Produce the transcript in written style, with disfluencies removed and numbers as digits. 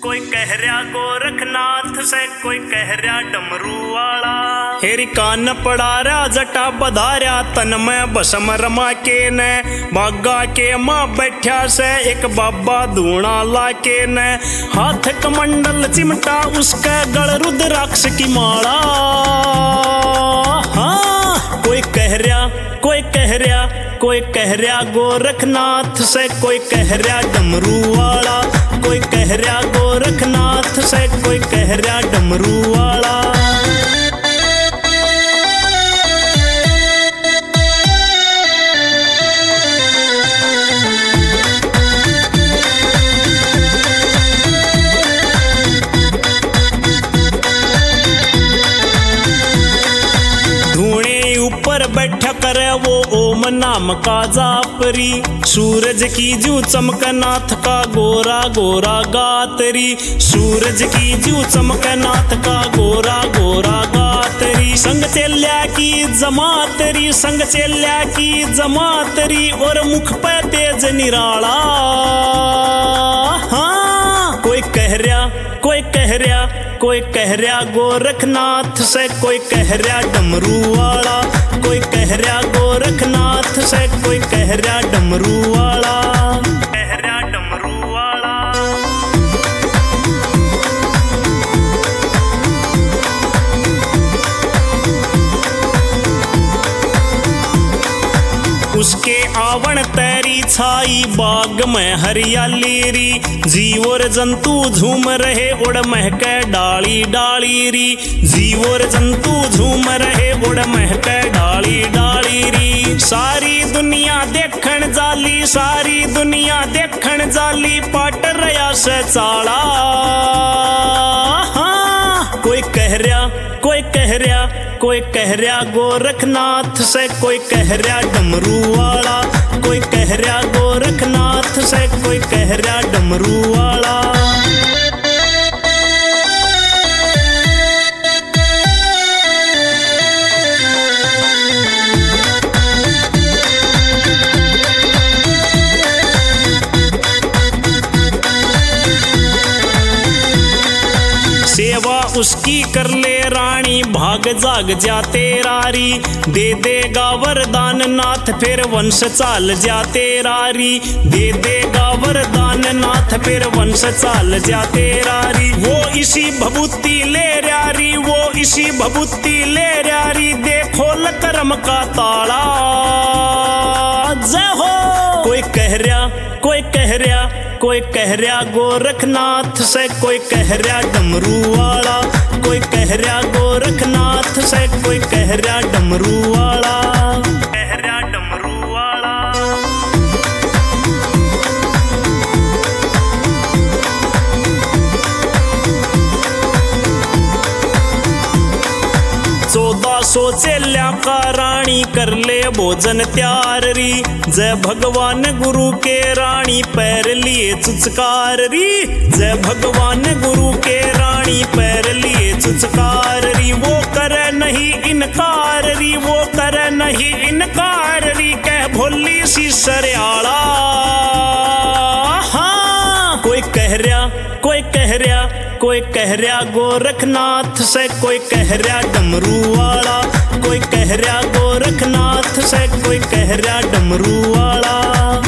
कोई कह रहा गोरखनाथ से, कोई कह रहा डमरू वाला। हेरी कान पड़ा रहा जटा बधारा, तन में बसम रमा के ने बागा के माँ बैठा से एक बाबा धूणा ला के ने। हाथ कमंडल चिमटा उसके गल रुद्राक्ष की माला। हाँ कोई कह रहा, कोई कह रहा, कोई कह रहा गोरखनाथ से, कोई कह रहा डमरू वाला। कोई कह रहा गोरखनाथ से, कोई कह रहा डमरू वाला। बैठा करे वो ओम नाम का जापरी, सूरज की जू चमक नाथ का गोरा गोरा गातरी। सूरज की जू चमक नाथ का गोरा गोरा गातरी। संग चेल्या की जमातरी, संग चेल्या की जमातरी, और मुख पे तेज निराला। हाँ कोई कह रहा, कोई कह रहा, कोई कह रहा गोरखनाथ से, कोई कह रहा डमरू वाला। कोई कह रहा गोरखनाथ से, कोई कह रहा डमरू वाला। कह रहा डमरू वाला। उसके आवण तेरी छाई बाग में हरियाली री। जीव और जंतु झूम रहे उड़ महके डाली डाली री। जीव और जंतु झूम रहे उड़ महके डाली डाली री। सारी दुनिया देखण जाली, सारी दुनिया देखण जाली, पाट रया से चाला। हाँ कोई कह रहा, कोई कह रहा, कोई कह रहा गोरखनाथ से, कोई कह रहा डमरू वाला। कोई कह रहा गोरखनाथ से, कोई कह रहा डमरू वाला। सेवा उसकी कर ले रानी, भाग जाग जाते रारी। दे देगा वरदान नाथ, फिर वंश चाल जाते रारी। दे देगा वरदान नाथ, फिर वंश चाल जाते रारी। वो इसी भभूति ले रारी, वो इसी भभूति ले रारी। देखो लकरम का ताला। जय हो। कोई कह रहा, कोई कह रहा, कोई कह रहा गोरखनाथ से, कोई कह रहा डमरू वाला। कोई कह रहा गोरखनाथ से, कोई कह रहा डमरू वाला। कह रहा डमरू वाला। सो चेल्या का रानी कर ले भोजन त्यार री। जय भगवान गुरु के रानी पैर लिए चुचकार री। जय भगवान गुरु के रानी पैर लिए चुचकार री। वो करे नहीं इनकार री, वो करे नहीं इनकार री, कह भोली सी सरयाला। हाँ कोई कह रहा, कोई कह रहा, कोई कह रहा गोरखनाथ से, कोई कह रहा डमरू वाला। कोई कह रहा गोरखनाथ से, कोई कह रहा डमरू वाला।